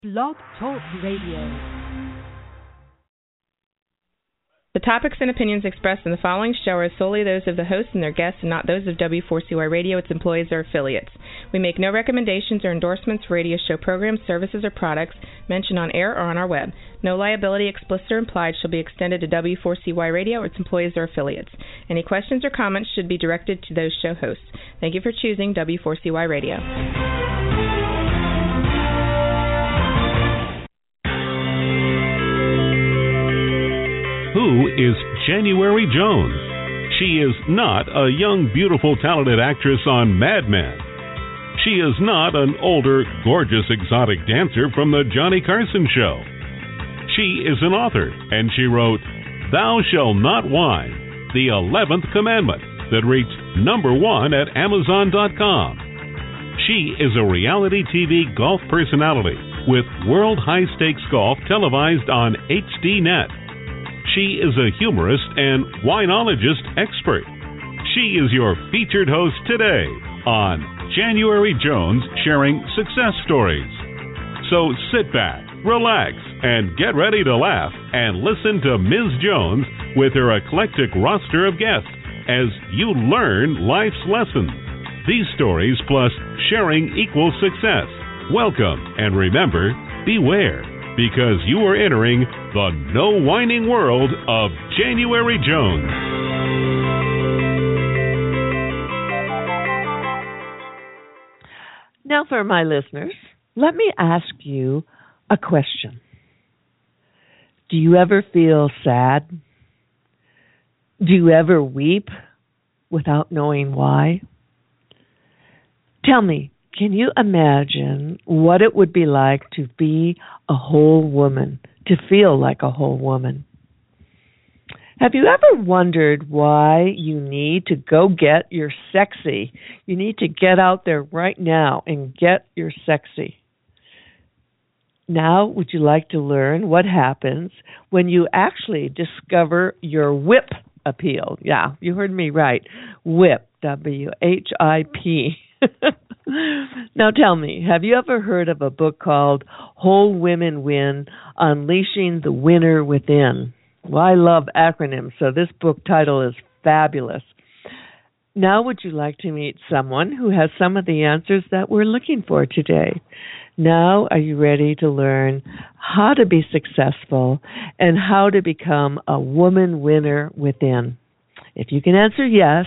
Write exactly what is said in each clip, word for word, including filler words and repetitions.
Blog Talk Radio. The topics and opinions expressed in the following show are solely those of the host and their guests and not those of W four C Y Radio, its employees, or affiliates. We make no recommendations or endorsements for radio show programs, services, or products mentioned on air or on our web. No liability, explicit or implied, shall be extended to W four C Y Radio or its employees or affiliates. Any questions or comments should be directed to those show hosts. Thank you for choosing W four C Y Radio. Who is January Jones? She is not a young, beautiful, talented actress on Mad Men. She is not an older, gorgeous, exotic dancer from the Johnny Carson show. She is an author, and she wrote Thou Shalt Not Whine, the eleventh Commandment, that reached number one at Amazon dot com. She is a reality T V golf personality with World High Stakes Golf televised on H D Net. She is a humorist and winologist expert. She is your featured host today on January Jones Sharing Success Stories. So sit back, relax, and get ready to laugh and listen to Miz Jones with her eclectic roster of guests as you learn life's lessons. These stories plus sharing equals success. Welcome, and remember, beware, because you are entering the no whining world of January Jones. Now for my listeners, let me ask you a question. Do you ever feel sad? Do you ever weep without knowing why? Tell me, can you imagine what it would be like to be a whole woman, to feel like a whole woman? Have you ever wondered why you need to go get your sexy? You need to get out there right now and get your sexy. Now, would you like to learn what happens when you actually discover your whip appeal? Yeah, you heard me right. Whip, W H I P. Now tell me, have you ever heard of a book called Whole Women Win, Unleashing the Winner Within? Well, I love acronyms, so this book title is fabulous. Now would you like to meet someone who has some of the answers that we're looking for today? Now are you ready to learn how to be successful and how to become a woman winner within? If you can answer yes,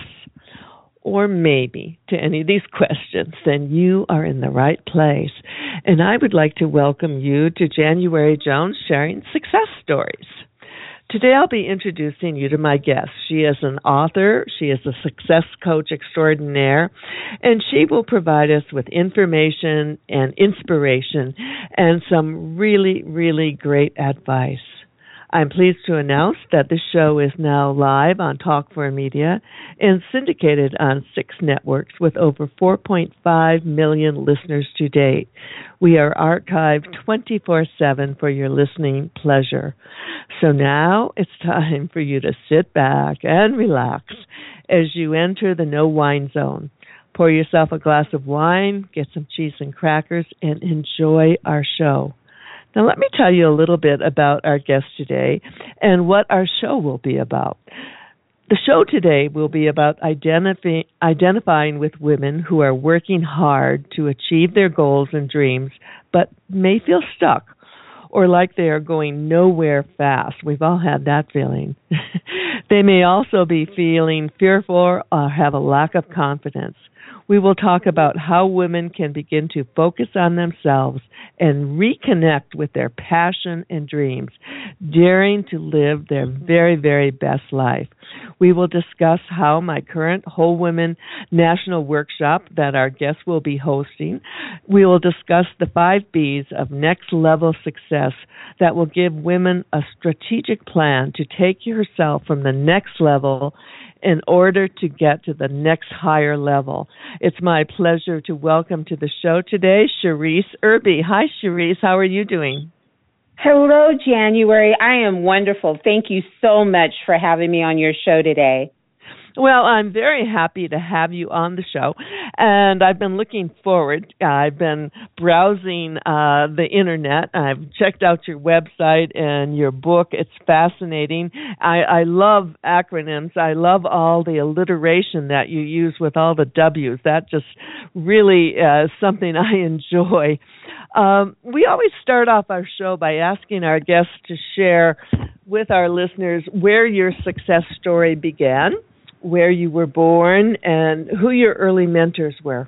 or maybe to any of these questions, then you are in the right place. And I would like to welcome you to January Jones Sharing Success Stories. Today I'll be introducing you to my guest. She is an author, she is a success coach extraordinaire, and she will provide us with information and inspiration and some really, really great advice. I'm pleased to announce that the show is now live on Talk four Media and syndicated on six networks with over four point five million listeners to date. We are archived twenty-four seven for your listening pleasure. So now it's time for you to sit back and relax as you enter the no wine zone. Pour yourself a glass of wine, get some cheese and crackers, and enjoy our show. Now, let me tell you a little bit about our guest today and what our show will be about. The show today will be about identify, identifying with women who are working hard to achieve their goals and dreams, but may feel stuck or like they are going nowhere fast. We've all had that feeling. They may also be feeling fearful or have a lack of confidence. We will talk about how women can begin to focus on themselves and reconnect with their passion and dreams, daring to live their very, very best life. We will discuss how my current Whole Women National Workshop that our guest will be hosting. We will discuss the five B's of next level success that will give women a strategic plan to take yourself from the next level in order to get to the next higher level. It's my pleasure to welcome to the show today, Cherise Irby. Hi, Cherise. How are you doing? Hello, January. I am wonderful. Thank you so much for having me on your show today. Well, I'm very happy to have you on the show, and I've been looking forward. I've been browsing uh, the internet. I've checked out your website and your book. It's fascinating. I, I love acronyms. I love all the alliteration that you use with all the W's. That just really uh, is something I enjoy. Um, we always start off our show by asking our guests to share with our listeners where your success story began, where you were born, and who your early mentors were.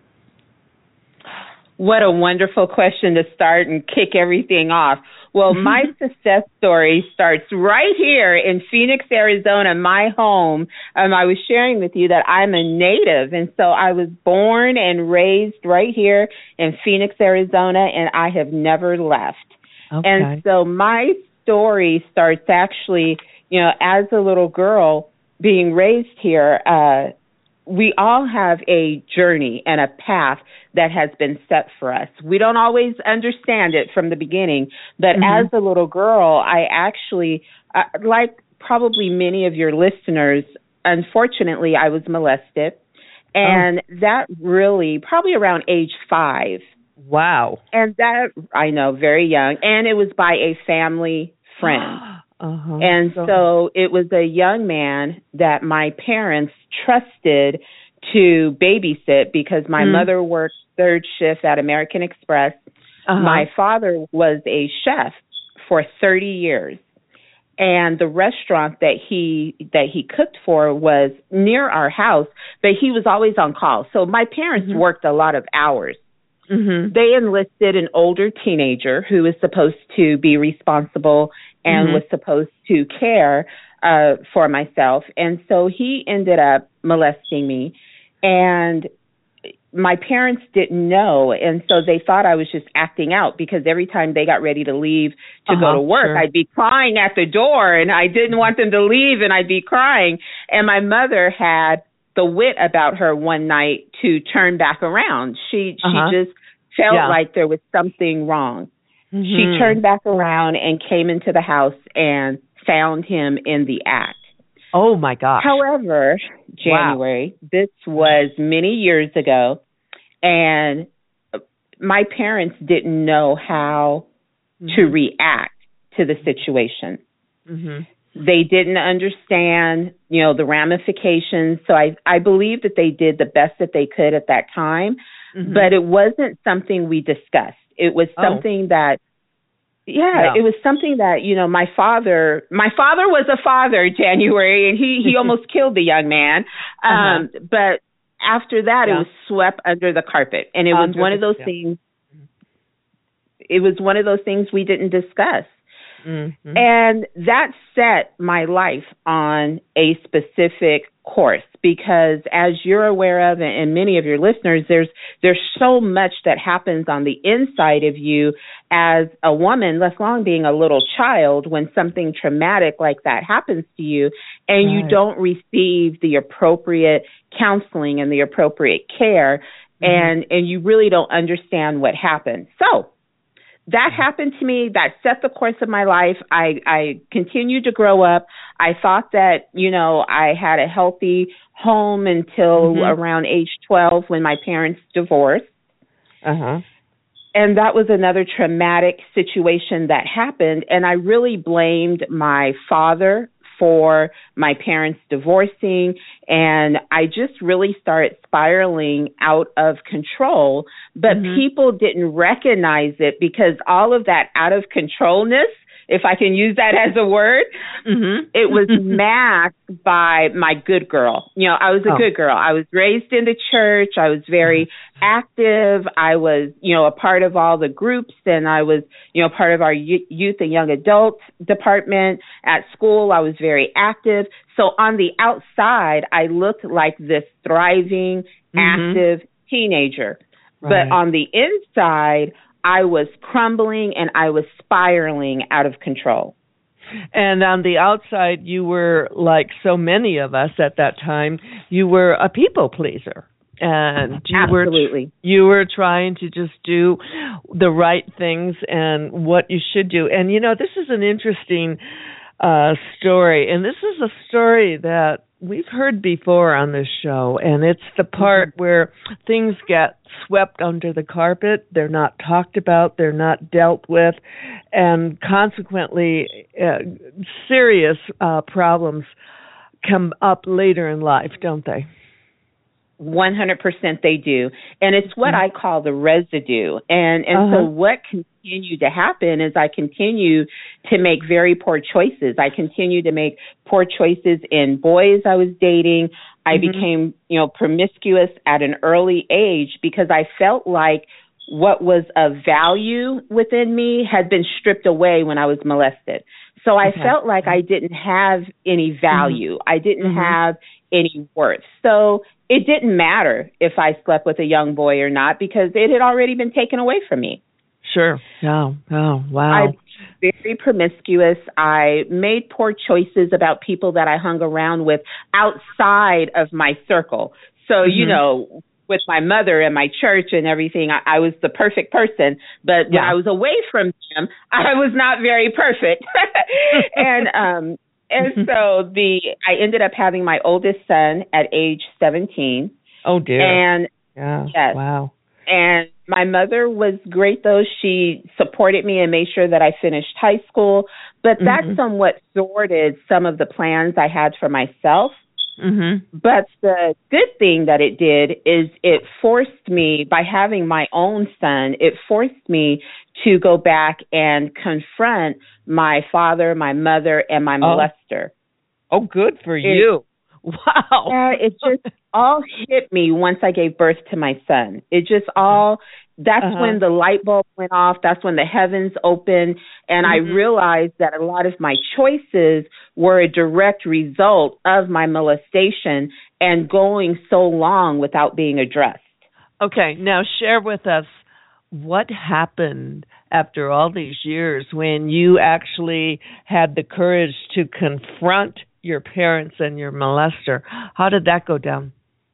What a wonderful question to start and kick everything off. Well, my success story starts right here in Phoenix, Arizona, my home. Um, I was sharing with you that I'm a native, and so I was born and raised right here in Phoenix, Arizona, and I have never left. Okay. And so my story starts actually, you know, as a little girl being raised here, uh, we all have a journey and a path that has been set for us. We don't always understand it from the beginning, but mm-hmm. as a little girl, I actually, uh, like probably many of your listeners, unfortunately, I was molested. And oh. that really, probably around age five. Wow. And that, I know, very young. And it was by a family friend. Uh-huh. And so, so it was a young man that my parents trusted to babysit because my mm. mother worked third shift at American Express. Uh-huh. My father was a chef for thirty years. And the restaurant that he that he cooked for was near our house, but he was always on call. So my parents mm-hmm. worked a lot of hours. Mm-hmm. They enlisted an older teenager who was supposed to be responsible and mm-hmm. was supposed to care uh, for myself. And so he ended up molesting me. And my parents didn't know. And so they thought I was just acting out because every time they got ready to leave to uh-huh, go to work, sure. I'd be crying at the door and I didn't want them to leave and I'd be crying. And my mother had the wit about her one night to turn back around. She uh-huh. she just felt yeah. like there was something wrong. Mm-hmm. She turned back around and came into the house and found him in the act. Oh, my gosh. However, January, wow. this was many years ago, and my parents didn't know how mm-hmm. to react to the situation. Mm-hmm. They didn't understand, you know, the ramifications. So I, I believe that they did the best that they could at that time, mm-hmm. but it wasn't something we discussed. It was something oh. that, yeah, yeah, it was something that, you know, my father, my father was a father, January, and he, he almost killed the young man. Um, uh-huh. But after that, yeah. it was swept under the carpet. And it was under one of those the, yeah. things, it was one of those things we didn't discuss. Mm-hmm. And that set my life on a specific course because, as you're aware of, and many of your listeners, there's there's so much that happens on the inside of you as a woman, let alone being a little child, when something traumatic like that happens to you and right. you don't receive the appropriate counseling and the appropriate care, mm-hmm. and and you really don't understand what happened. So that happened to me. That set the course of my life. I, I continued to grow up. I thought that, you know, I had a healthy home until mm-hmm. around age twelve when my parents divorced. Uh-huh. And that was another traumatic situation that happened. And I really blamed my father for my parents divorcing, and I just really started spiraling out of control. But mm-hmm. people didn't recognize it because all of that out of controlness, if I can use that as a word, mm-hmm. it was masked by my good girl. You know, I was a oh. good girl. I was raised in the church. I was very active. I was, you know, a part of all the groups, and I was, you know, part of our youth and young adult department. At school, I was very active. So on the outside, I looked like this thriving, mm-hmm. active teenager. Right. But on the inside, I was crumbling and I was spiraling out of control. And on the outside, you were, like so many of us at that time, you were a people pleaser. And you Absolutely. were you were trying to just do the right things and what you should do. And, you know, this is an interesting uh, story. And this is a story that we've heard before on this show, and it's the part mm-hmm. where things get swept under the carpet. They're not talked about. They're not dealt with, and consequently, uh, serious uh, problems come up later in life, don't they? one hundred percent they do. And it's what I call the residue. And and uh-huh. so what continued to happen is I continue to make very poor choices. I continue to make poor choices in boys I was dating. I mm-hmm. became, you know, promiscuous at an early age because I felt like what was of value within me had been stripped away when I was molested. So I okay. felt like I didn't have any value. Mm-hmm. I didn't mm-hmm. have any worth. So it didn't matter if I slept with a young boy or not because it had already been taken away from me. Sure. Oh, oh, wow. I was very promiscuous. I made poor choices about people that I hung around with outside of my circle. So, mm-hmm. you know, with my mother and my church and everything, I, I was the perfect person. But yeah. when I was away from them, I was not very perfect. and um And so the I ended up having my oldest son at age seventeen. Oh, dear. And yeah. yes. Wow. And my mother was great, though. She supported me and made sure that I finished high school. But that mm-hmm. somewhat thwarted some of the plans I had for myself. Mm-hmm. But the good thing that it did is it forced me, by having my own son, it forced me to go back and confront my father, my mother, and my molester. Oh, oh good for it, you. Wow. Yeah, it just all hit me once I gave birth to my son. It just all, that's uh-huh. when the light bulb went off. That's when the heavens opened. And mm-hmm. I realized that a lot of my choices were a direct result of my molestation and going so long without being addressed. Okay, now share with us what happened after all these years when you actually had the courage to confront your parents and your molester. How did that go down?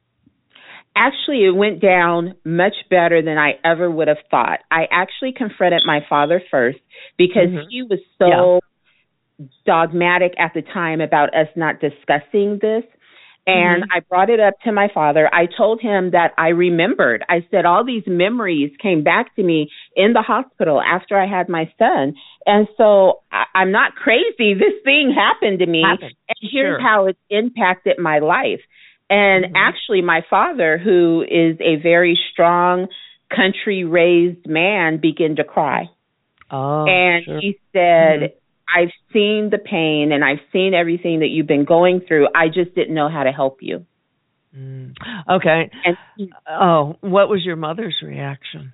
Actually, it went down much better than I ever would have thought. I actually confronted my father first because mm-hmm. he was so yeah. dogmatic at the time about us not discussing this. And mm-hmm. I brought it up to my father. I told him that I remembered. I said all these memories came back to me in the hospital after I had my son. And so I, I'm not crazy. This thing happened to me. Happened. And here's Sure. how it's impacted my life. And mm-hmm. actually, my father, who is a very strong, country-raised man, began to cry. Oh, and sure. he said, mm-hmm. I've seen the pain and I've seen everything that you've been going through. I just didn't know how to help you. Mm. Okay. And, oh, what was your mother's reaction?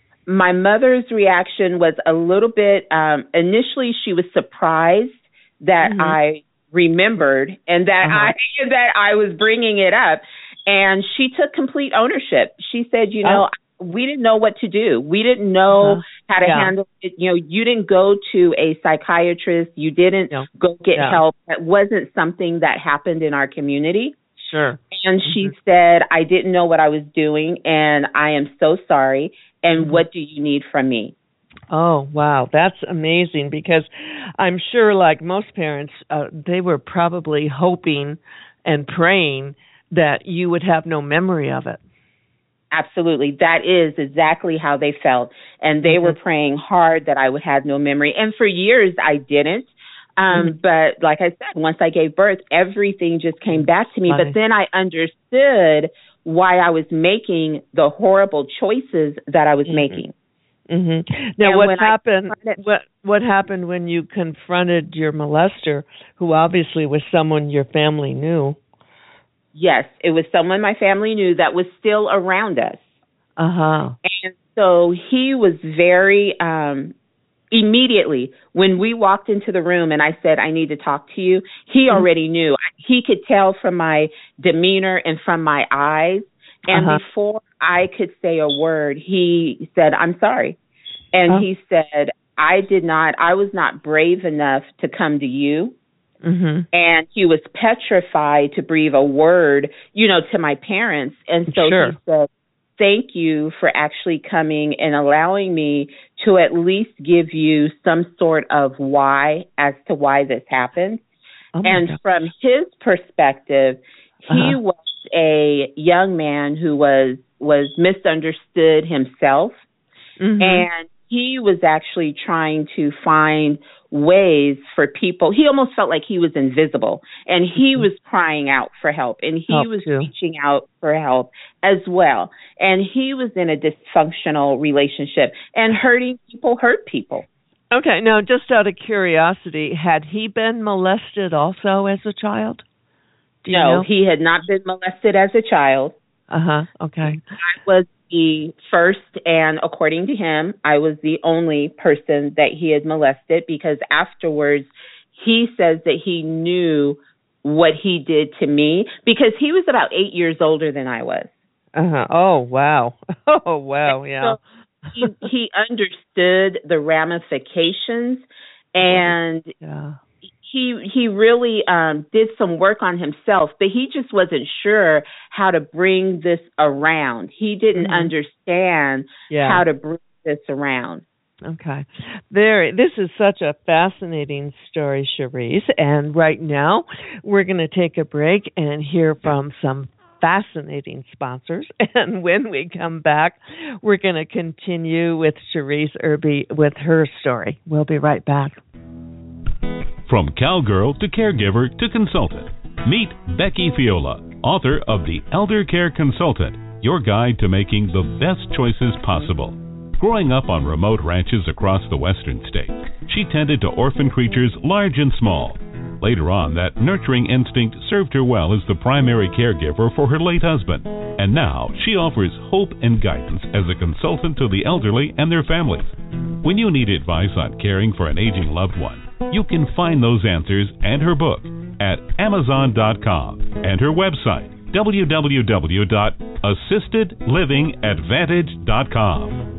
My mother's reaction was a little bit, um, initially she was surprised that mm-hmm. I remembered and that uh-huh. I that I was bringing it up. And she took complete ownership. She said, you know, oh. we didn't know what to do. We didn't know uh-huh. how to yeah. handle it. You know, you didn't go to a psychiatrist. You didn't no. go get yeah. help. That wasn't something that happened in our community. Sure. And mm-hmm. she said, I didn't know what I was doing, and I am so sorry. And mm-hmm. what do you need from me? Oh, wow. That's amazing because I'm sure, like most parents, uh, they were probably hoping and praying that you would have no memory of it. Absolutely. That is exactly how they felt. And they mm-hmm. were praying hard that I would have no memory. And for years, I didn't. Um, mm-hmm. But like I said, once I gave birth, everything just came back to me. Funny. But then I understood why I was making the horrible choices that I was mm-hmm. making. Mm-hmm. Now, and what happened? Confronted, what what happened when you confronted your molester, who obviously was someone your family knew? Yes, it was someone my family knew that was still around us. Uh huh. And so he was very um, immediately when we walked into the room and I said, I need to talk to you. He mm-hmm. already knew. He could tell from my demeanor and from my eyes. And uh-huh. before I could say a word, he said, I'm sorry. And uh-huh. he said, I did not, I was not brave enough to come to you. Mm-hmm. And he was petrified to breathe a word, you know, to my parents. And so sure. he said, thank you for actually coming and allowing me to at least give you some sort of why as to why this happened. Oh my and God. from his perspective, he Uh-huh. was a young man who was was misunderstood himself, Mm-hmm. and he was actually trying to find ways for people. He almost felt like he was invisible, and he Mhm. was crying out for help, and he Help, was too. reaching out for help as well. And he was in a dysfunctional relationship, and hurting people hurt people. Okay, now just out of curiosity, had he been molested also as a child? Do you No, know? he had not been molested as a child. Uh-huh, okay. I was the first, and according to him, I was the only person that he had molested, because afterwards he says that he knew what he did to me, because he was about eight years older than I was. Uh-huh. Oh, wow. Oh, wow, yeah. So he, he understood the ramifications, and Yeah. he he really um, did some work on himself, but he just wasn't sure how to bring this around. He didn't Mhm. understand Yeah. how to bring this around. Okay. Very. This is such a fascinating story, Cherise. And right now, we're going to take a break and hear from some fascinating sponsors. And when we come back, we're going to continue with Cherise Irby with her story. We'll be right back. From cowgirl to caregiver to consultant, meet Becky Fiola, author of The Elder Care Consultant, your guide to making the best choices possible. Growing up on remote ranches across the western states, she tended to orphan creatures large and small. Later on, that nurturing instinct served her well as the primary caregiver for her late husband, and now she offers hope and guidance as a consultant to the elderly and their families. When you need advice on caring for an aging loved one, you can find those answers and her book at amazon dot com and her website, w w w dot assisted living advantage dot com.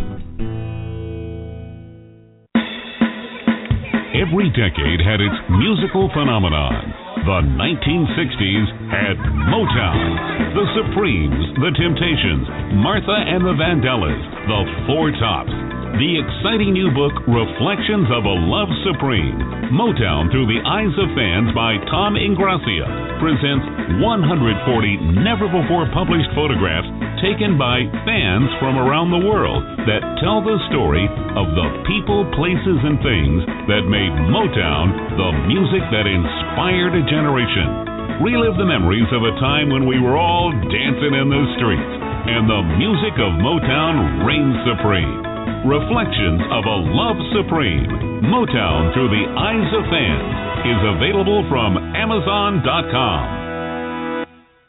Every decade had its musical phenomenon. The nineteen sixties had Motown, the Supremes, the Temptations, Martha and the Vandellas, the Four Tops. The exciting new book, Reflections of a Love Supreme, Motown Through the Eyes of Fans by Tom Ingracia, presents one hundred forty never-before-published photographs taken by fans from around the world that tell the story of the people, places, and things that made Motown the music that inspired a generation. Relive the memories of a time when we were all dancing in the streets, and the music of Motown reigned supreme. Reflections of a Love Supreme, Motown Through the Eyes of Fans, is available from amazon dot com.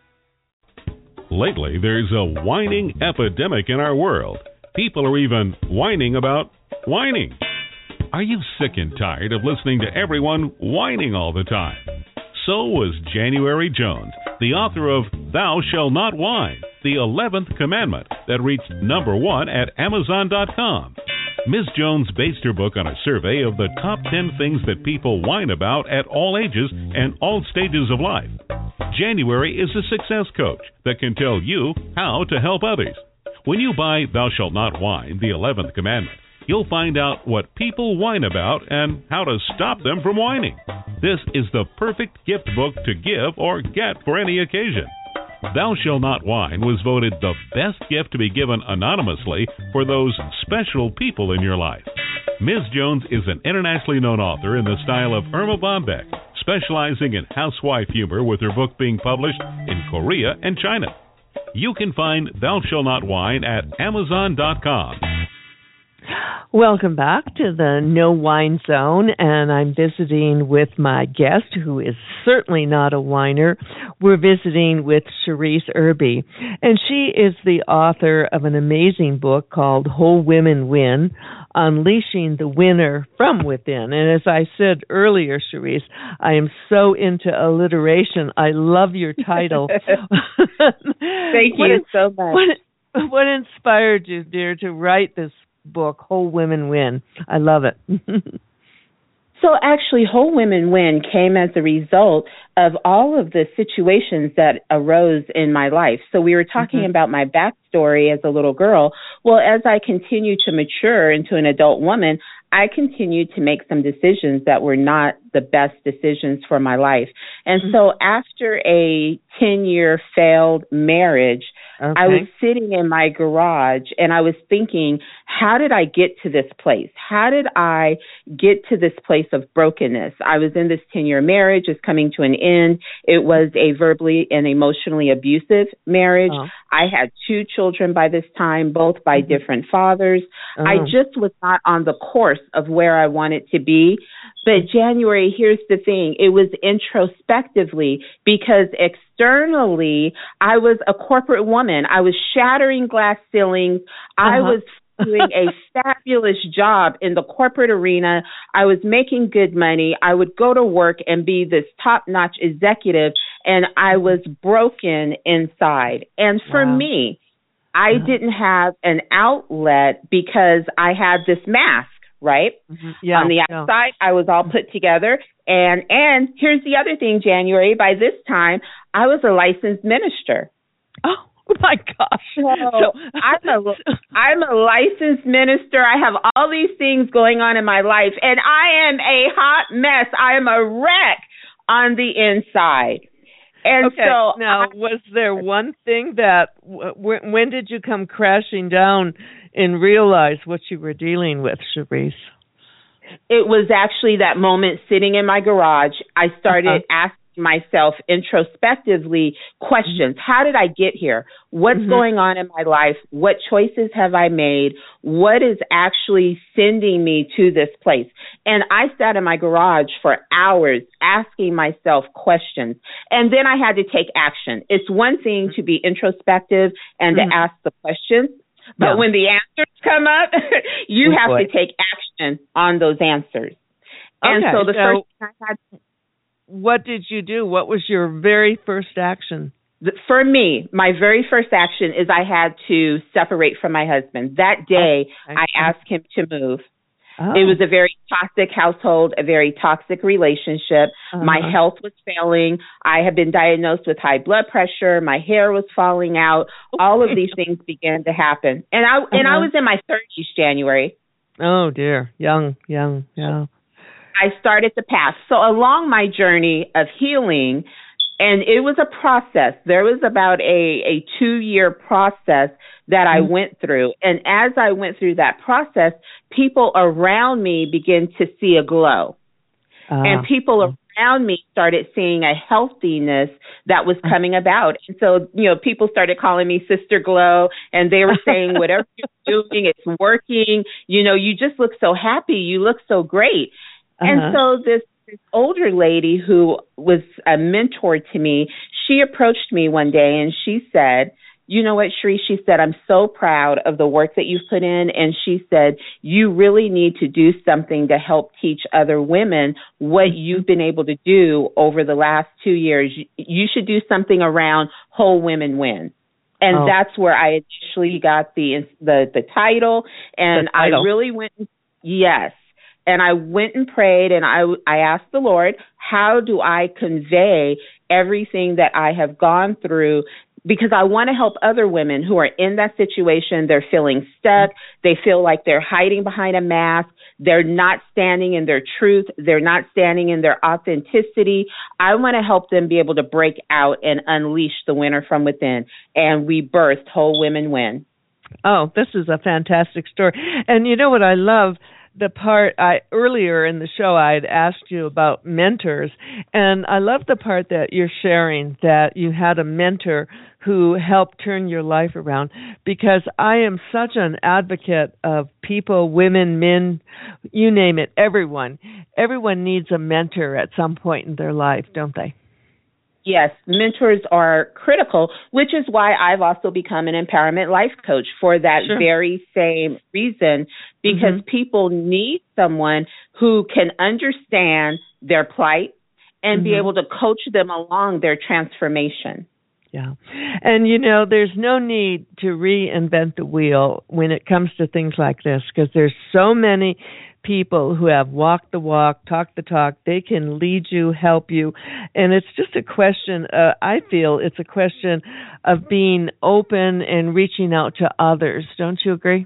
Lately, there's a whining epidemic in our world. People are even whining about whining. Are you sick and tired of listening to everyone whining all the time? So was January Jones, the author of Thou Shalt Not Whine, the eleventh Commandment, that reached number one at amazon dot com. Miz Jones based her book on a survey of the top ten things that people whine about at all ages and all stages of life. January is a success coach that can tell you how to help others. When you buy Thou Shalt Not Whine, the eleventh Commandment, you'll find out what people whine about and how to stop them from whining. This is the perfect gift book to give or get for any occasion. Thou Shalt Not Whine was voted the best gift to be given anonymously for those special people in your life. Miz Jones is an internationally known author in the style of Irma Bombeck, specializing in housewife humor, with her book being published in Korea and China. You can find Thou Shalt Not Whine at amazon dot com. Welcome back to the No Whine Zone, and I'm visiting with my guest, who is certainly not a whiner. We're visiting with Cherise Irby, and she is the author of an amazing book called Whole Women Win, Unleashing the Winner from Within. And as I said earlier, Cherise, I am so into alliteration. I love your title. Thank what you in, so much. What, what inspired you, dear, to write this book, Whole Women Win? I love it. So actually, Whole Women Win came as a result of all of the situations that arose in my life. So we were talking mm-hmm. about my backstory story as a little girl. Well, as I continued to mature into an adult woman, I continued to make some decisions that were not the best decisions for my life. And mm-hmm. so after a ten-year failed marriage, okay. I was sitting in my garage and I was thinking, how did I get to this place? How did I get to this place of brokenness? I was in this ten-year marriage. It's coming to an end. It was a verbally and emotionally abusive marriage. Oh. I had two children by this time, both by mm-hmm. different fathers. Oh. I just was not on the course of where I wanted to be. But January, here's the thing. It was introspectively because externally, I was a corporate woman. I was shattering glass ceilings. Uh-huh. I was doing a fabulous job in the corporate arena. I was making good money. I would go to work and be this top-notch executive, and I was broken inside. And for wow. me, I yeah. didn't have an outlet because I had this mask. Right? Mm-hmm. Yeah, on the outside, yeah. I was all put together. And and here's the other thing, January. By this time, I was a licensed minister. Oh, my gosh. So, so I'm, a, I'm a licensed minister. I have all these things going on in my life. And I am a hot mess. I am a wreck on the inside. And okay. so now, I, was there one thing that, w- when did you come crashing down and realize what you were dealing with, Cherise? It was actually that moment sitting in my garage. I started uh-huh. asking myself introspectively questions. How did I get here? What's mm-hmm. going on in my life? What choices have I made? What is actually sending me to this place? And I sat in my garage for hours asking myself questions. And then I had to take action. It's one thing to be introspective and mm-hmm. to ask the questions. But yeah. when the answers come up, you oh, have boy. to take action on those answers. And okay, so the so first thing I had to what did you do? What was your very first action? For me, my very first action is I had to separate from my husband. That day, okay. I asked him to move. Oh. It was a very toxic household, a very toxic relationship. Uh-huh. My health was failing. I had been diagnosed with high blood pressure. My hair was falling out. Okay. All of these things began to happen. And I uh-huh. and I was in my thirties, January. Oh, dear. Young, young, yeah. I started the path. So along my journey of healing, and it was a process. There was about a, a two-year process that I mm-hmm. went through. And as I went through that process, people around me began to see a glow. Uh, and people around me started seeing a healthiness that was coming about. And so, you know, people started calling me Sister Glow, and they were saying, whatever you're doing, it's working. You know, you just look so happy. You look so great. Uh-huh. And so this, this older lady who was a mentor to me, she approached me one day and she said, you know what, Cherise, she said, I'm so proud of the work that you've put in. And she said, you really need to do something to help teach other women what you've been able to do over the last two years. You should do something around Whole Women Win. And oh. that's where I initially got the the, the title. And the title. I really went, yes. And I went and prayed, and I, I asked the Lord, how do I convey everything that I have gone through? Because I want to help other women who are in that situation. They're feeling stuck. They feel like they're hiding behind a mask. They're not standing in their truth. They're not standing in their authenticity. I want to help them be able to break out and unleash the winner from within. And we birthed Whole Women Win. Oh, this is a fantastic story. And you know what I love? The part I earlier in the show I had asked you about mentors, and I love the part that you're sharing that you had a mentor who helped turn your life around, because I am such an advocate of people, women, men, you name it, everyone. Everyone needs a mentor at some point in their life, don't they? Yes, mentors are critical, which is why I've also become an empowerment life coach for that sure. very same reason, because mm-hmm. people need someone who can understand their plight and mm-hmm. be able to coach them along their transformation. Yeah. And, you know, there's no need to reinvent the wheel when it comes to things like this, because there's so many people who have walked the walk, talked the talk. They can lead you, help you. And it's just a question, uh, I feel it's a question of being open and reaching out to others. Don't you agree?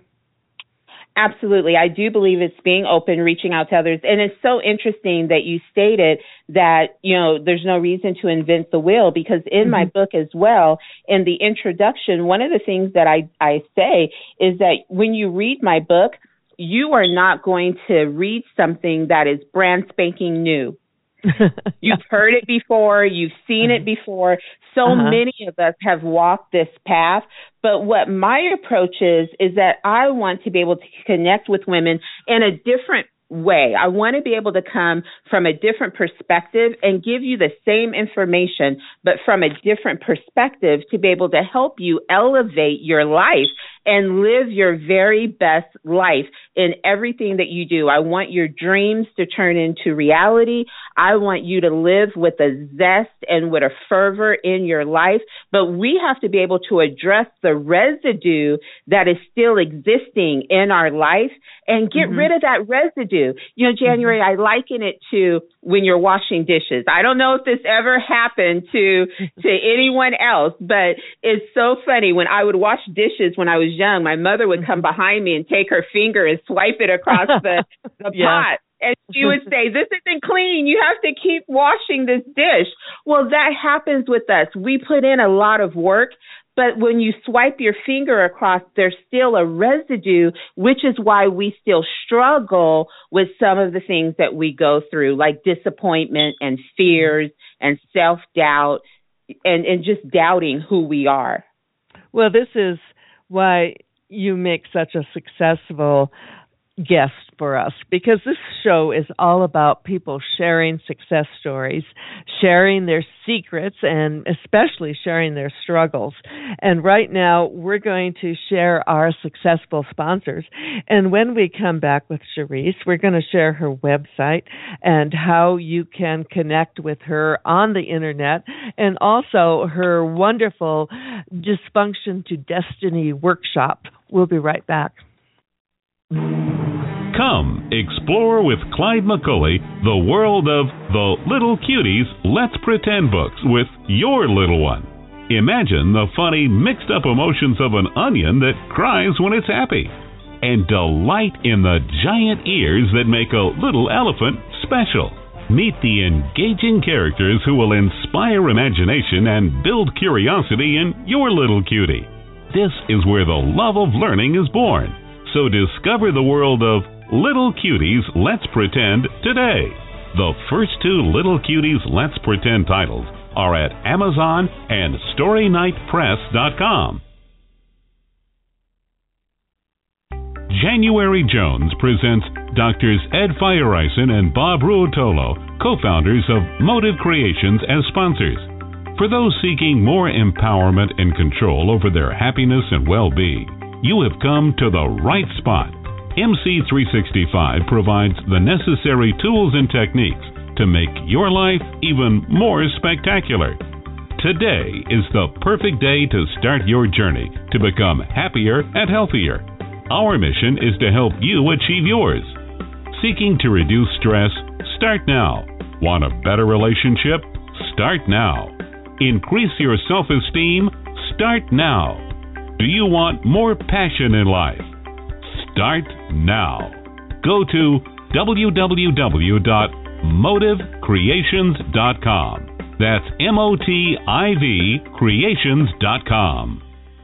Absolutely. I do believe it's being open, reaching out to others. And it's so interesting that you stated that, you know, there's no reason to invent the wheel, because in mm-hmm. my book as well, in the introduction, one of the things that I, I say is that when you read my book, you are not going to read something that is brand spanking new. You've heard it before. You've seen it before. So uh-huh. many of us have walked this path. But what my approach is, is that I want to be able to connect with women in a different way. I want to be able to come from a different perspective and give you the same information, but from a different perspective, to be able to help you elevate your life and live your very best life in everything that you do. I want your dreams to turn into reality. I want you to live with a zest and with a fervor in your life. But we have to be able to address the residue that is still existing in our life and get mm-hmm. rid of that residue. You know, January, mm-hmm. I liken it to when you're washing dishes. I don't know if this ever happened to to anyone else, but it's so funny. When I would wash dishes when I was young, my mother would come behind me and take her finger and swipe it across the, the yeah. pot. And she would say, this isn't clean. You have to keep washing this dish. Well, that happens with us. We put in a lot of work, but when you swipe your finger across, there's still a residue, which is why we still struggle with some of the things that we go through, like disappointment and fears and self-doubt and, and just doubting who we are. Well, this is why you make such a successful guest for us, because this show is all about people sharing success stories, sharing their secrets, and especially sharing their struggles. And right now, we're going to share our successful sponsors. And when we come back with Cherise, we're going to share her website and how you can connect with her on the internet, and also her wonderful Dysfunction to Destiny workshop. We'll be right back. Come, explore with Clyde McCulley the world of the Little Cuties Let's Pretend books with your little one. Imagine the funny, mixed-up emotions of an onion that cries when it's happy, and delight in the giant ears that make a little elephant special. Meet the engaging characters who will inspire imagination and build curiosity in your little cutie. This is where the love of learning is born. So discover the world of Little Cuties Let's Pretend today. The first two Little Cuties Let's Pretend titles are at Amazon and Story Night Press dot com. January Jones presents Doctors Ed Feiereisen and Bob Ruotolo, co-founders of Motive Creations, as sponsors. For those seeking more empowerment and control over their happiness and well-being, you have come to the right spot. M C three sixty-five provides the necessary tools and techniques to make your life even more spectacular. Today is the perfect day to start your journey to become happier and healthier. Our mission is to help you achieve yours. Seeking to reduce stress? Start now. Want a better relationship? Start now. Increase your self-esteem? Start now. Do you want more passion in life? Start now. Go to w w w dot motive creations dot com. That's M O T I V creations dot com.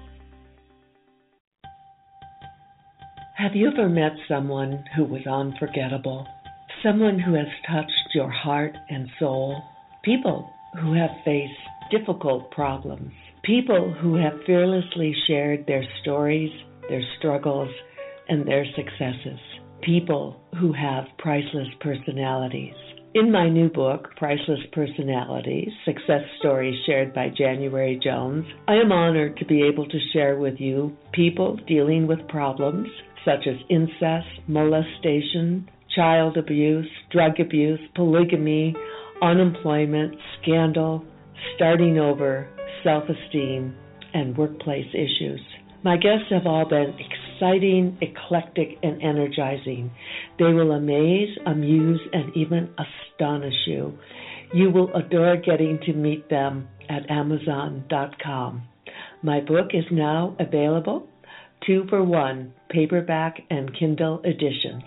Have you ever met someone who was unforgettable? Someone who has touched your heart and soul? People who have faced difficult problems. People who have fearlessly shared their stories, their struggles, and their successes. People who have priceless personalities. In my new book, Priceless Personalities, Success Stories Shared by January Jones, I am honored to be able to share with you people dealing with problems such as incest, molestation, child abuse, drug abuse, polygamy, unemployment, scandal, starting over, self-esteem, and workplace issues. My guests have all been exciting, eclectic, and energizing. They will amaze, amuse, and even astonish you. You will adore getting to meet them at amazon dot com. My book is now available, two for one, paperback and Kindle editions.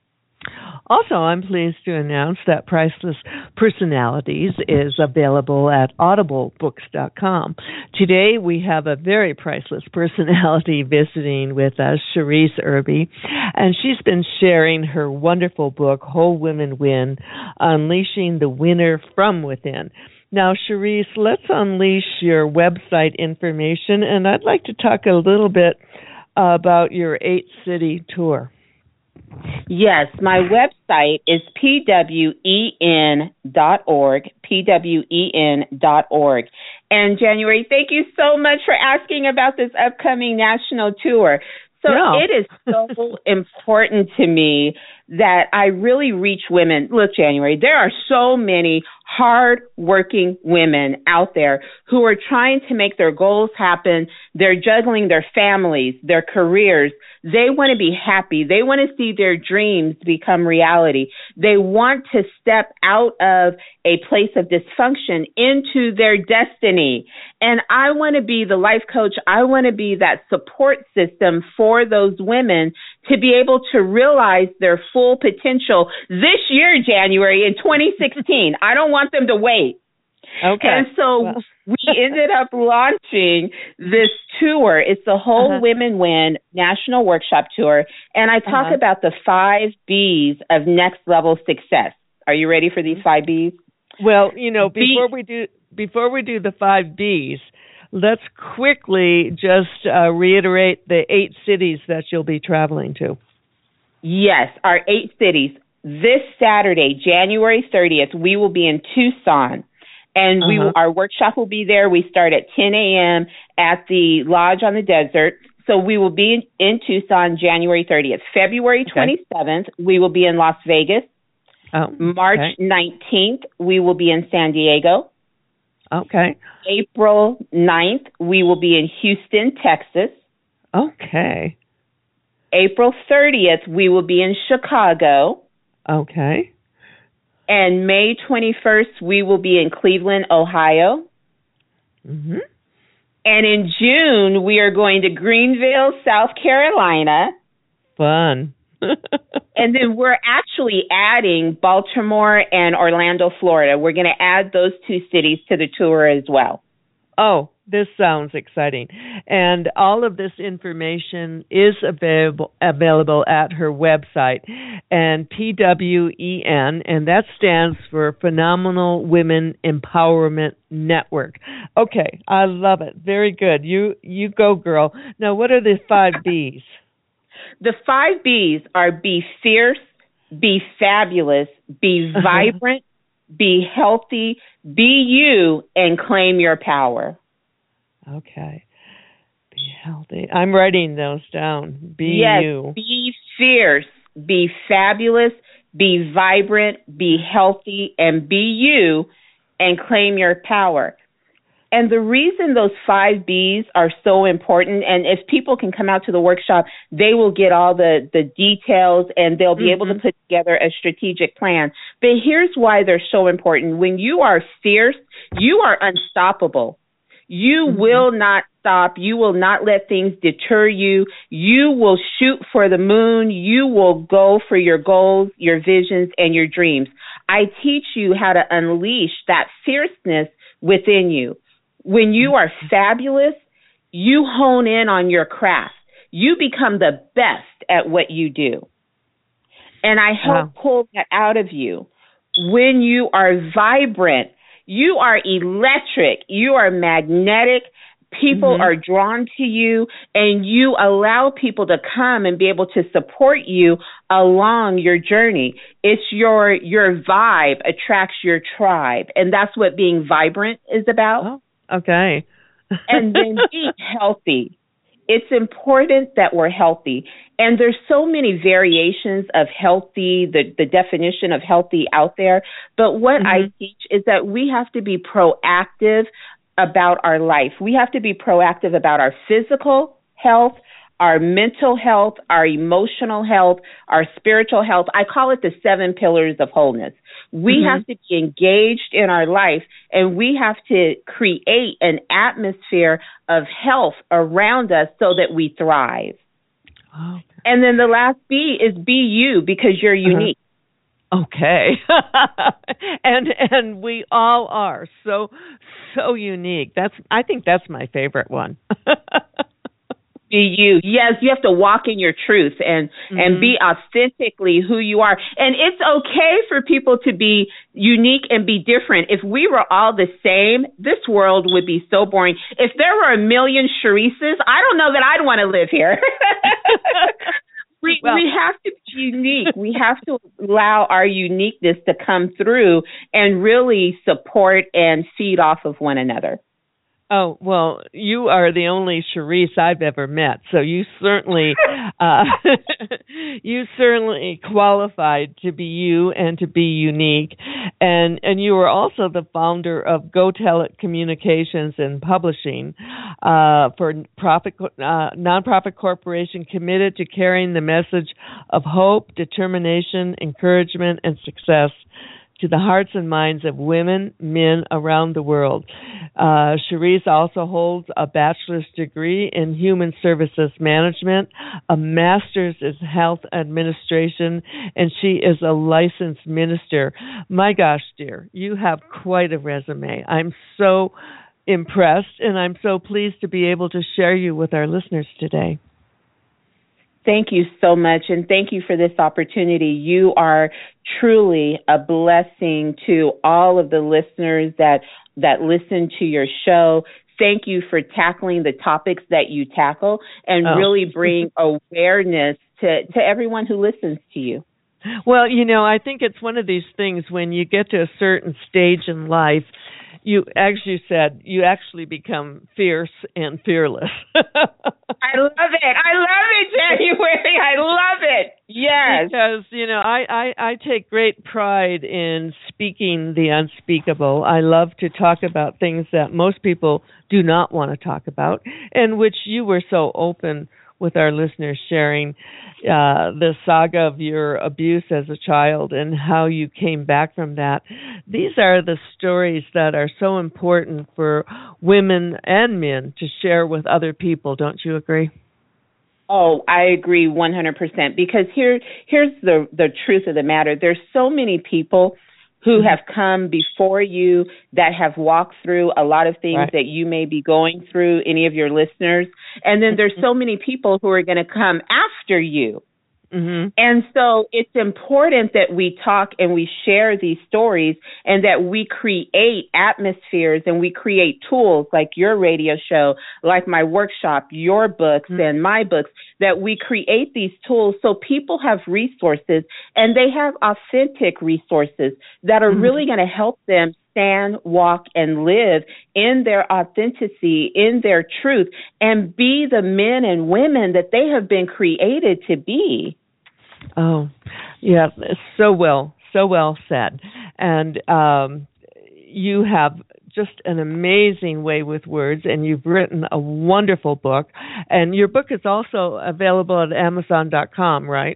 Also, I'm pleased to announce that Priceless Personalities is available at audible books dot com. Today, we have a very priceless personality visiting with us, Cherise Irby, and she's been sharing her wonderful book, Whole Women Win, Unleashing the Winner from Within. Now, Cherise, let's unleash your website information, and I'd like to talk a little bit uh, about your eight-city tour. Yes, my website is P W E N dot org, P W E N dot org. And January, thank you so much for asking about this upcoming national tour. So yeah. It is so important to me that I really reach women. Look, January, there are so many hard-working women out there who are trying to make their goals happen. They're juggling their families, their careers. They want to be happy. They want to see their dreams become reality. They want to step out of a place of dysfunction into their destiny. And I want to be the life coach. I want to be that support system for those women to be able to realize their full potential this year, January, in twenty sixteen. I don't want them to wait. Okay. And so well. we ended up launching this tour. It's the Whole uh-huh. Women Win National Workshop Tour. And I talk uh-huh. about the five B's of next level success. Are you ready for these five B's? Well, you know, before B- we do before we do the five B's, let's quickly just uh, reiterate the eight cities that you'll be traveling to. Yes, our eight cities. This Saturday, January thirtieth, we will be in Tucson. And we uh-huh. our workshop will be there. We start at ten a.m. at the Lodge on the Desert. So we will be in, in Tucson January thirtieth. February twenty-seventh, okay. we will be in Las Vegas. Oh, March okay. nineteenth, we will be in San Diego. Okay. April ninth, we will be in Houston, Texas. Okay. April thirtieth, we will be in Chicago. Okay. And May twenty-first, we will be in Cleveland, Ohio. Mm-hmm. And in June, we are going to Greenville, South Carolina. Fun. And then we're actually adding Baltimore and Orlando, Florida. We're going to add those two cities to the tour as well. Oh, this sounds exciting. And all of this information is available available at her website, and P W E N, and that stands for Phenomenal Women Empowerment Network. Okay, I love it. Very good. You you go, girl. Now, what are the five B's? The five B's are be fierce, be fabulous, be vibrant, be healthy, be you, and claim your power. Okay. Be healthy. I'm writing those down. Be yes, you. Be fierce, be fabulous, be vibrant, be healthy, and be you, and claim your power. And the reason those five B's are so important, and if people can come out to the workshop, they will get all the, the details and they'll be mm-hmm. able to put together a strategic plan. But here's why they're so important. When you are fierce, you are unstoppable. You mm-hmm. will not stop. You will not let things deter you. You will shoot for the moon. You will go for your goals, your visions, and your dreams. I teach you how to unleash that fierceness within you. When you are fabulous, you hone in on your craft. You become the best at what you do. And I help wow. pull that out of you. When you are vibrant, you are electric. You are magnetic. People mm-hmm. are drawn to you, and you allow people to come and be able to support you along your journey. It's your your vibe attracts your tribe, and that's what being vibrant is about. Oh. Okay. And then be healthy. It's important that we're healthy. And there's so many variations of healthy, the, the definition of healthy out there. But what mm-hmm. I teach is that we have to be proactive about our life. We have to be proactive about our physical health, our mental health, our emotional health, our spiritual health. I call it the seven pillars of wholeness. We mm-hmm. have to be engaged in our life, and we have to create an atmosphere of health around us so that we thrive. Oh, okay. And then the last B is be you, because you're unique. Uh-huh. Okay. and and we all are so so unique. That's I think that's my favorite one. Be you. Yes, you have to walk in your truth and mm-hmm. and be authentically who you are. And it's okay for people to be unique and be different. If we were all the same, this world would be so boring. If there were a million Sharices, I don't know that I'd want to live here. We well, we have to be unique. We have to allow our uniqueness to come through and really support and feed off of one another. Oh, well, you are the only Sharice I've ever met, so you certainly uh, you certainly qualified to be you and to be unique. And and you are also the founder of Go Tell It Communications and Publishing, uh, for profit uh, nonprofit corporation committed to carrying the message of hope, determination, encouragement, and success to the hearts and minds of women, men around the world. Uh, Sharice also holds a bachelor's degree in human services management, a master's in health administration, and she is a licensed minister. My gosh, dear, you have quite a resume. I'm so impressed, and I'm so pleased to be able to share you with our listeners today. Thank you so much, and thank you for this opportunity. You are truly a blessing to all of the listeners that that listen to your show. Thank you for tackling the topics that you tackle and oh. really bring awareness to, to everyone who listens to you. Well, you know, I think it's one of these things when you get to a certain stage in life, you, as you said, you actually become fierce and fearless. I love it. I love it, January. I love it. Yes. Because, you know, I, I, I take great pride in speaking the unspeakable. I love to talk about things that most people do not want to talk about, and which you were so open with our listeners, sharing uh, the saga of your abuse as a child and how you came back from that. These are the stories that are so important for women and men to share with other people. Don't you agree? Oh, I agree one hundred percent, because here, here's the, the truth of the matter. There's so many people who have come before you that have walked through a lot of things right. that you may be going through, any of your listeners. And then there's so many people who are going to come after you. Mm-hmm. And so it's important that we talk and we share these stories and that we create atmospheres and we create tools like your radio show, like my workshop, your books mm-hmm. and my books, that we create these tools so people have resources and they have authentic resources that are mm-hmm. really going to help them stand, walk, and live in their authenticity, in their truth, and be the men and women that they have been created to be. Oh, yeah, so well, so well said. And um, you have just an amazing way with words, and you've written a wonderful book. And your book is also available at Amazon dot com, right?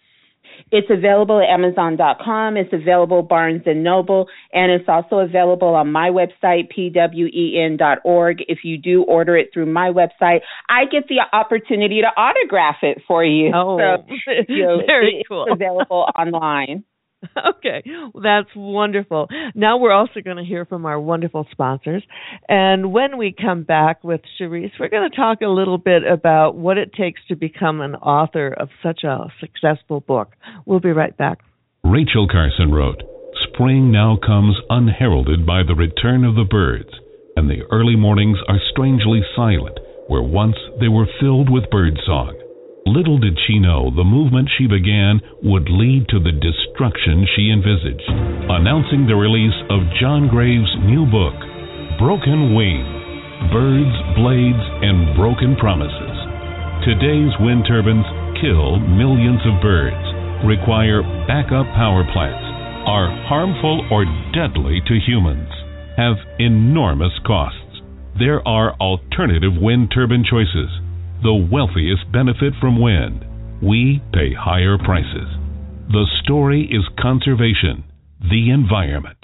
It's available at Amazon dot com. It's available Barnes and Noble, and it's also available on my website, P W E N dot org. If you do order it through my website, I get the opportunity to autograph it for you. Oh, so, you know, very it's cool. available online. Okay, well, that's wonderful. Now we're also going to hear from our wonderful sponsors. And when we come back with Sharice, we're going to talk a little bit about what it takes to become an author of such a successful book. We'll be right back. Rachel Carson wrote, "Spring now comes unheralded by the return of the birds, and the early mornings are strangely silent, where once they were filled with birdsong. Little did she know the movement she began would lead to the destruction she envisaged." Announcing the release of John Graves' new book, Broken Wing, Birds, Blades, and Broken Promises. Today's wind turbines kill millions of birds, require backup power plants, are harmful or deadly to humans, have enormous costs. There are alternative wind turbine choices. The wealthiest benefit from wind. We pay higher prices. The story is conservation, the environment.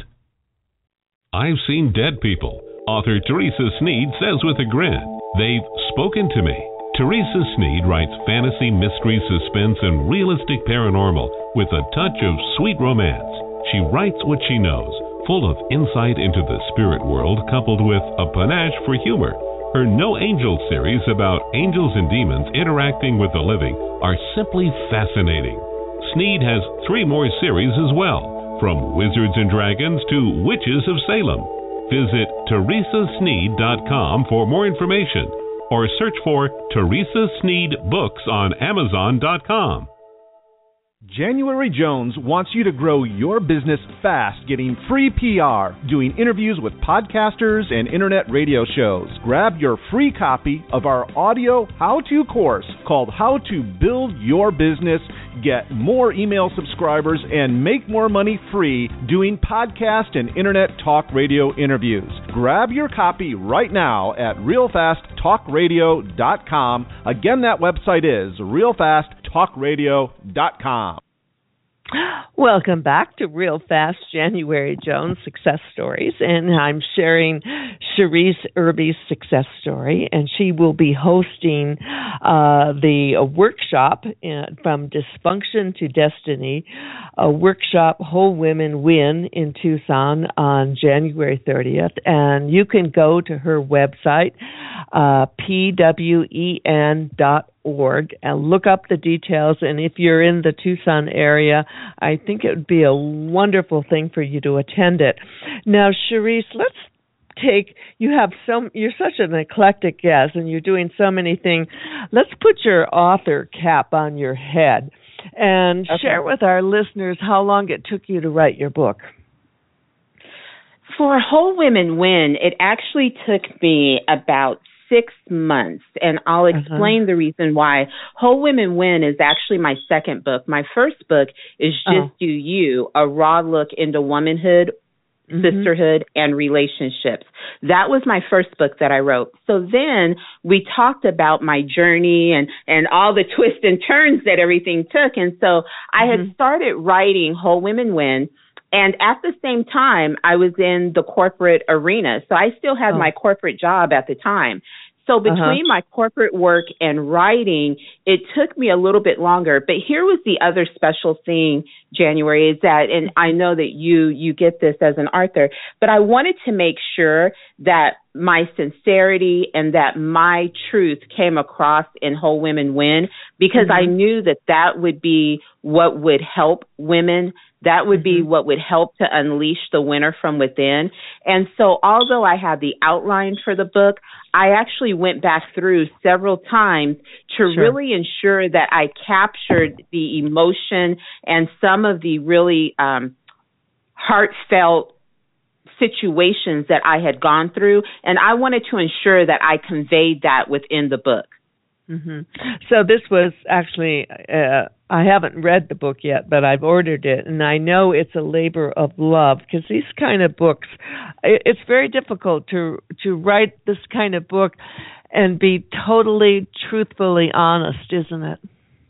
I've seen dead people, author Teresa Sneed says with a grin. They've spoken to me. Teresa Sneed writes fantasy, mystery, suspense, and realistic paranormal with a touch of sweet romance. She writes what she knows, full of insight into the spirit world coupled with a panache for humor. Her No Angels series about angels and demons interacting with the living are simply fascinating. Sneed has three more series as well, from Wizards and Dragons to Witches of Salem. Visit teresa sneed dot com for more information or search for Teresa Sneed Books on amazon dot com. January Jones wants you to grow your business fast, getting free P R, doing interviews with podcasters and internet radio shows. Grab your free copy of our audio how-to course called How to Build Your Business, get more email subscribers, and make more money free doing podcast and internet talk radio interviews. Grab your copy right now at real fast talk radio dot com. Again, that website is real fast talk radio dot com. Welcome back to Real Fast January Jones Success Stories, and I'm sharing Cherise Irby's success story, and she will be hosting uh, the workshop in, From Dysfunction to Destiny, a workshop Whole Women Win in Tucson on January thirtieth, and you can go to her website, uh, P W E N dot org, and look up the details. And if you're in the Tucson area, I think it would be a wonderful thing for you to attend it. Now, Cherise, let's take, you have some, you're such an eclectic guest and you're doing so many things. Let's put your author cap on your head and okay. share with our listeners how long it took you to write your book. For Whole Women Win, it actually took me about six months, and I'll explain uh-huh. the reason why. Whole Women Win is actually my second book. My first book is Just oh. Do You, a raw look into womanhood, mm-hmm. sisterhood, and relationships. That was my first book that I wrote. So then we talked about my journey and, and all the twists and turns that everything took. And so I mm-hmm. had started writing Whole Women Win, and at the same time, I was in the corporate arena. So I still had oh. my corporate job at the time. So between uh-huh. my corporate work and writing, it took me a little bit longer. But here was the other special thing, January, is that, and I know that you you get this as an author, but I wanted to make sure that my sincerity and that my truth came across in Whole Women Win, because mm-hmm. I knew that that would be what would help women. That would be what would help to unleash the winner from within. And so although I had the outline for the book, I actually went back through several times to sure. really ensure that I captured the emotion and some of the really um, heartfelt situations that I had gone through. And I wanted to ensure that I conveyed that within the book. Mm-hmm. So this was actually, uh, I haven't read the book yet, but I've ordered it, and I know it's a labor of love, because these kind of books, it's very difficult to to write this kind of book and be totally, truthfully honest, isn't it?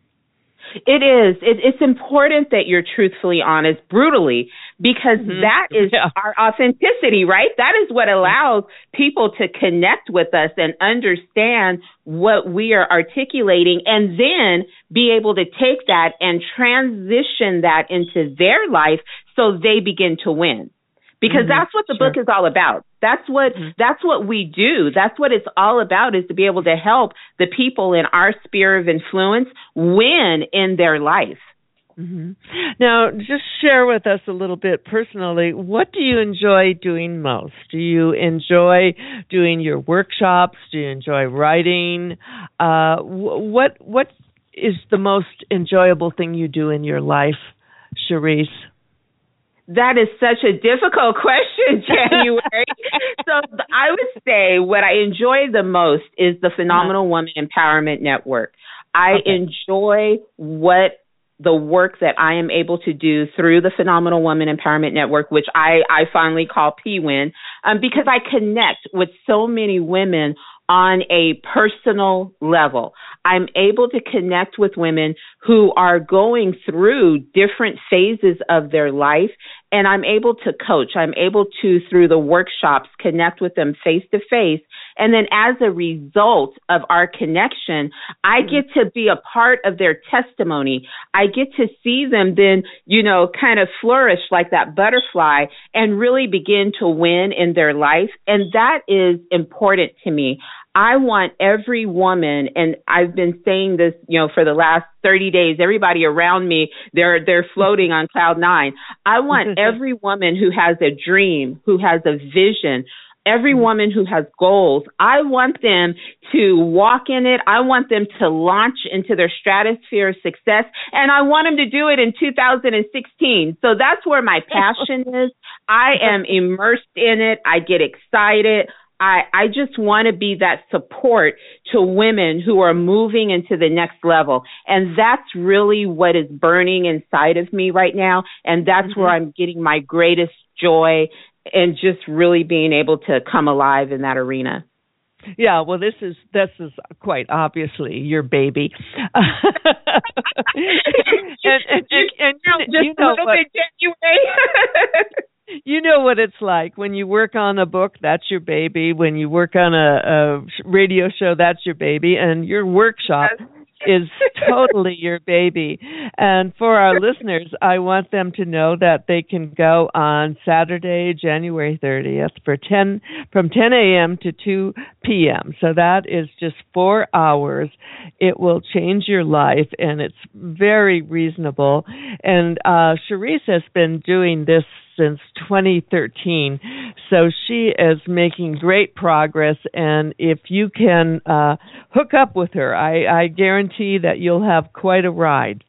It is. It, it's important that you're truthfully honest, brutally, because mm-hmm. that is yeah. our authenticity, right? That is what allows people to connect with us and understand what we are articulating, and then be able to take that and transition that into their life so they begin to win. Because mm-hmm. that's what the sure. book is all about. That's what mm-hmm. that's what we do. That's what it's all about, is to be able to help the people in our sphere of influence win in their life. Mm-hmm. Now, just share with us a little bit personally, what do you enjoy doing most? Do you enjoy doing your workshops? Do you enjoy writing? Uh, what what is the most enjoyable thing you do in your life, Cherise? That is such a difficult question, January. So I would say what I enjoy the most is the Phenomenal Woman Empowerment Network. I okay. enjoy what the work that I am able to do through the Phenomenal Woman Empowerment Network, which I, I fondly call P W I N, um, because I connect with so many women on a personal level. I'm able to connect with women who are going through different phases of their life, and I'm able to coach. I'm able to, through the workshops, connect with them face to face. And then as a result of our connection, I get to be a part of their testimony. I get to see them then, you know, kind of flourish like that butterfly and really begin to win in their life. And that is important to me. I want every woman, and I've been saying this, you know, for the last thirty days, everybody around me, they're they're floating on cloud nine. I want every woman who has a dream, who has a vision, every woman who has goals, I want them to walk in it. I want them to launch into their stratosphere of success, and I want them to do it in two thousand sixteen. So that's where my passion is. I am immersed in it. I get excited. I, I just want to be that support to women who are moving into the next level. And that's really what is burning inside of me right now. And that's mm-hmm. where I'm getting my greatest joy and just really being able to come alive in that arena. Yeah, well, this is this is quite obviously your baby. and, and, and, and just you know a little what, bit January. You know what it's like when you work on a book, that's your baby. When you work on a, a radio show, that's your baby. And your workshop is totally your baby. And for our listeners, I want them to know that they can go on Saturday, January thirtieth for ten from ten a.m. to two p.m. So that is just four hours. It will change your life, and it's very reasonable. And uh, Cherise has been doing this since twenty thirteen. So she is making great progress, and if you can uh, hook up with her, I, I guarantee that you'll have quite a ride.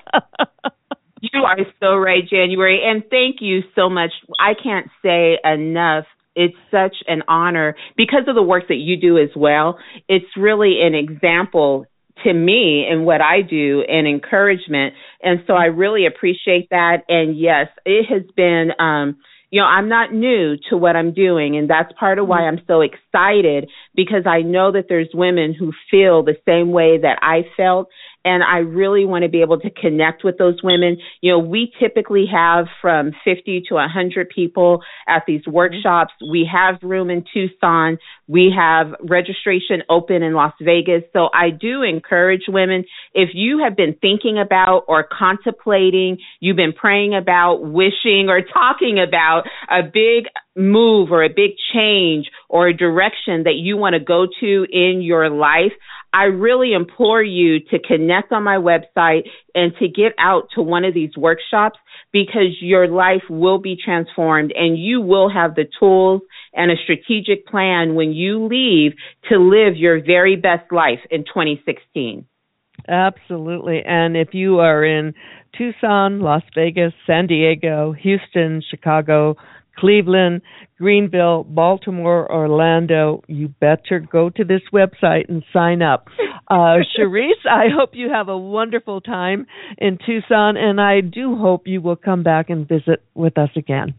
You are so right, January, and thank you so much. I can't say enough. It's such an honor because of the work that you do as well. It's really an example to me and what I do and encouragement. And so I really appreciate that. And yes, it has been, um, you know, I'm not new to what I'm doing. And that's part of why I'm so excited, because I know that there's women who feel the same way that I felt. And I really want to be able to connect with those women. You know, we typically have from fifty to one hundred people at these workshops. We have room in Tucson. We have registration open in Las Vegas. So I do encourage women, if you have been thinking about or contemplating, you've been praying about, wishing, or talking about a big move or a big change or a direction that you want to go to in your life, I really implore you to connect on my website and to get out to one of these workshops, because your life will be transformed and you will have the tools and a strategic plan when you leave to live your very best life in twenty sixteen. Absolutely. And if you are in Tucson, Las Vegas, San Diego, Houston, Chicago, Cleveland, Greenville, Baltimore, Orlando, you better go to this website and sign up. Uh, Cherise, I hope you have a wonderful time in Tucson, and I do hope you will come back and visit with us again.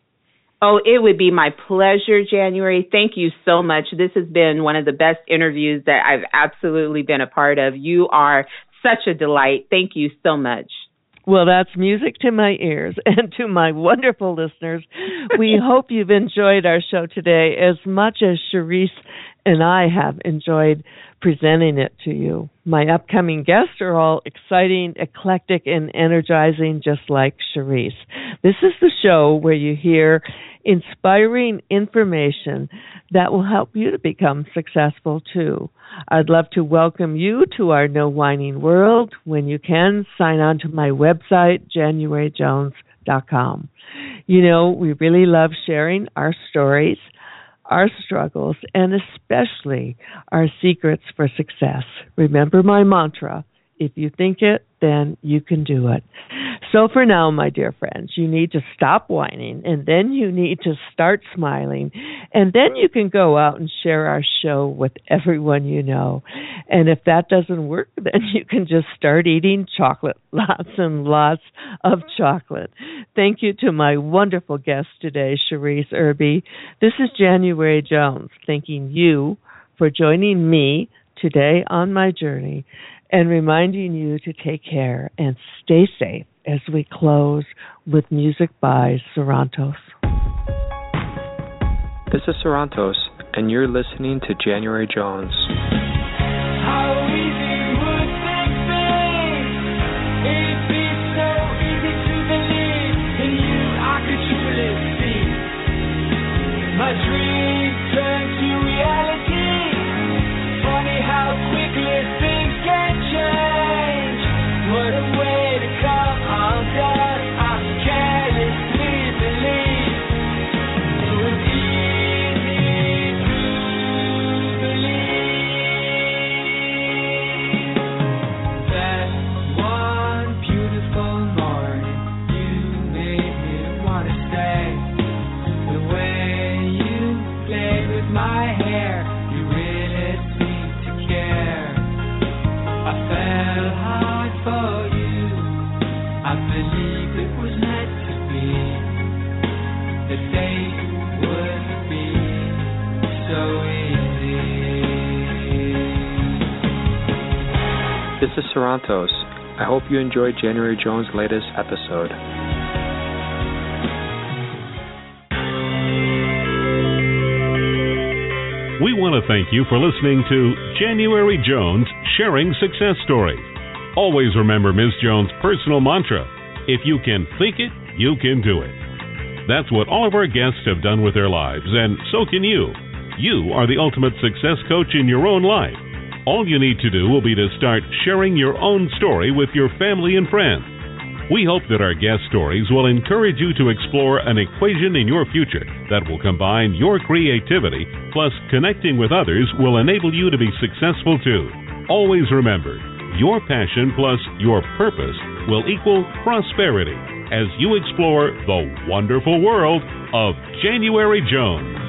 Oh, it would be my pleasure, January. Thank you so much. This has been one of the best interviews that I've absolutely been a part of. You are such a delight. Thank you so much. Well, that's music to my ears and to my wonderful listeners. We hope you've enjoyed our show today as much as Cherise and I have enjoyed presenting it to you. My upcoming guests are all exciting, eclectic, and energizing, just like Cherise. This is the show where you hear inspiring information that will help you to become successful, too. I'd love to welcome you to our No Whining World. When you can, sign on to my website, january jones dot com. You know, we really love sharing our stories, our struggles, and especially our secrets for success. Remember my mantra, if you think it, then you can do it. So for now, my dear friends, you need to stop whining, and then you need to start smiling, and then you can go out and share our show with everyone you know. And if that doesn't work, then you can just start eating chocolate, lots and lots of chocolate. Thank you to my wonderful guest today, Cherise Irby. This is January Jones, thanking you for joining me today on my journey and reminding you to take care and stay safe as we close with music by Sarantos. This is Sarantos, and you're listening to January Jones. How easy would things be? It'd be so easy to believe in you. I could truly see my dreams turn to reality. Funny how quickly things can change. What a way to come undone. I carelessly believe it was easy to believe. That one beautiful morning you made me want to stay. The way you played with my hair, you really seemed to care. I fell hard for you. I believed it was meant to be. The fate would be so easy. This is Sarantos. I hope you enjoyed January Jones' latest episode. We want to thank you for listening to January Jones Sharing Success Stories. Always remember Miz Jones' personal mantra, if you can think it, you can do it. That's what all of our guests have done with their lives, and so can you. You are the ultimate success coach in your own life. All you need to do will be to start sharing your own story with your family and friends. We hope that our guest stories will encourage you to explore an equation in your future that will combine your creativity plus connecting with others will enable you to be successful too. Always remember, your passion plus your purpose will equal prosperity as you explore the wonderful world of January Jones.